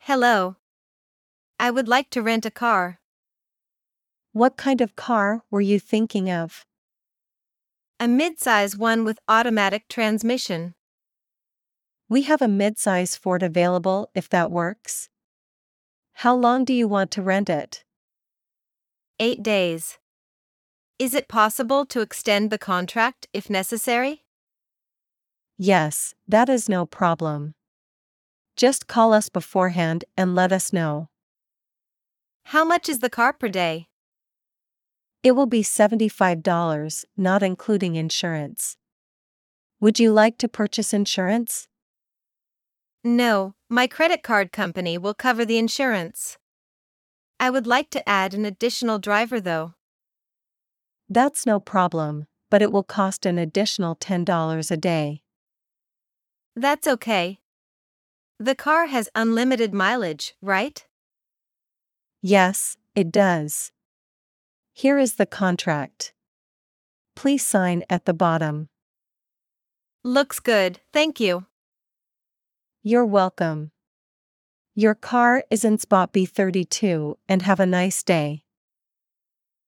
Hello. I would like to rent a car. What kind of car were you thinking of? A midsize one with automatic transmission. We have a midsize Ford available if that works. How long do you want to rent it? 8 days. Is it possible to extend the contract if necessary? Yes, that is no problem. Just call us beforehand and let us know. How much is the car per day? It will be $75, not including insurance. Would you like to purchase insurance? No, my credit card company will cover the insurance. I would like to add an additional driver though. That's no problem, but it will cost an additional $10 a day. That's okay. The car has unlimited mileage, right? Yes, it does. Here is the contract. Please sign at the bottom. Looks good, thank you. You're welcome. Your car is in Spot B32 and have a nice day.